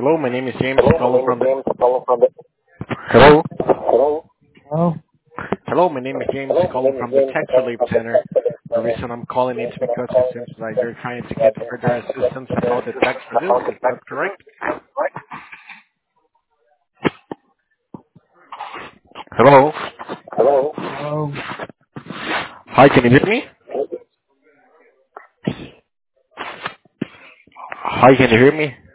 Hello, my name is James calling from the... Hello? Oh, Hello, my name is James calling from the Text Relief Center. The reason I'm calling is because it seems like you're trying to get further assistance about the tax relief. Is that correct? Hello? oh, Hi, can you hear me? Hi, can you hear me?